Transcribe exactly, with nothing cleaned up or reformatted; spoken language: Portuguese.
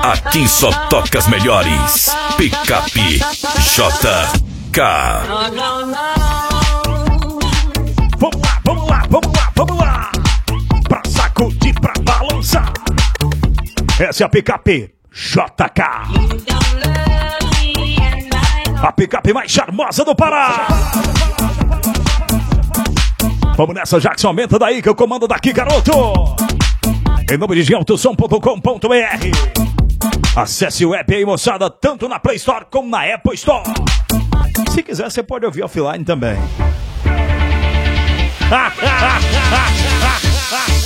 Aqui só toca as melhores. Picape J K. Vamos lá, vamos lá, vamos lá, vamos lá. Pra sacudir, pra balançar. Essa é a Picape J K. A picape mais charmosa do Pará. Vamos nessa, Jackson, aumenta daí que eu comando daqui, garoto. Em nome de Gialtosom ponto com ponto b r. Acesse o app aí, moçada, tanto na Play Store como na Apple Store. Se quiser, você pode ouvir offline também.